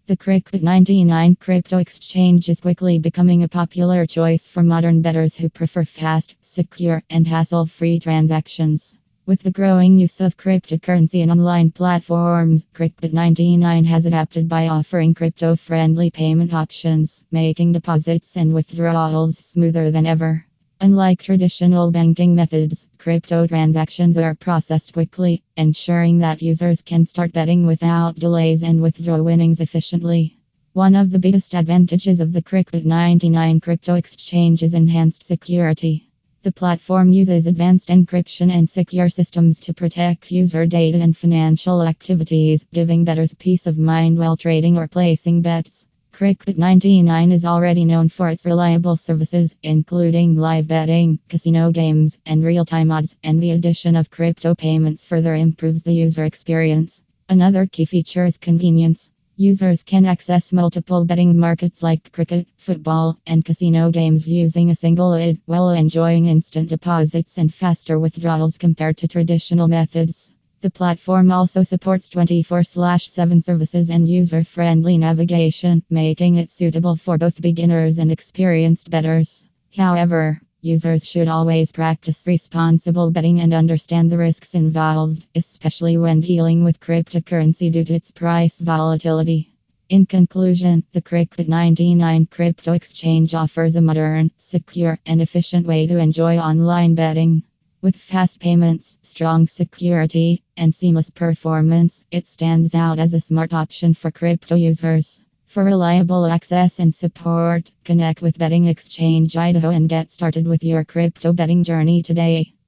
The Cricut99 crypto exchange is quickly becoming a popular choice for modern bettors who prefer fast, secure, and hassle-free transactions. With the growing use of cryptocurrency in online platforms, Cricut99 has adapted by offering crypto-friendly payment options, making deposits and withdrawals smoother than ever. Unlike traditional banking methods, crypto transactions are processed quickly, ensuring that users can start betting without delays and withdraw winnings efficiently. One of the biggest advantages of the Cricut99 crypto exchange is enhanced security. The platform uses advanced encryption and secure systems to protect user data and financial activities, giving bettors peace of mind while trading or placing bets. Cricut99 is already known for its reliable services, including live betting, casino games, and real-time odds, and the addition of crypto payments further improves the user experience. Another key feature is convenience. Users can access multiple betting markets like cricket, football, and casino games using a single ID, while enjoying instant deposits and faster withdrawals compared to traditional methods. The platform also supports 24/7 services and user-friendly navigation, making it suitable for both beginners and experienced bettors. However, users should always practice responsible betting and understand the risks involved, especially when dealing with cryptocurrency due to its price volatility. In conclusion, the Cricut99 crypto exchange offers a modern, secure, and efficient way to enjoy online betting. With fast payments, strong security, and seamless performance, it stands out as a smart option for crypto users. For reliable access and support, connect with Betting Exchange Idaho and get started with your crypto betting journey today.